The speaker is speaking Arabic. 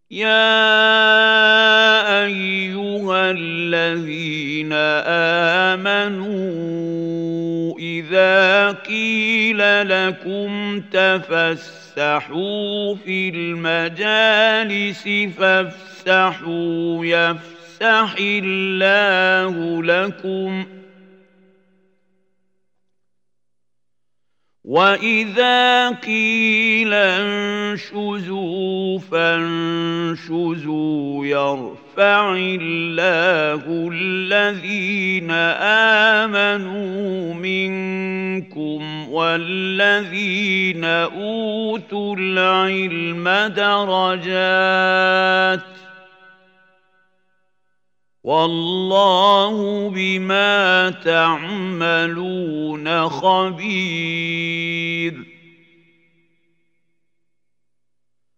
يا أيها الذين آمنوا إذا قيل لكم تفسحوا في المجالس فافسحوا يفسح الله لكم وإذا قيل انشزوا فانشزوا يرفع الله الذين آمنوا منكم والذين أوتوا العلم درجات والله بما تعملون خبير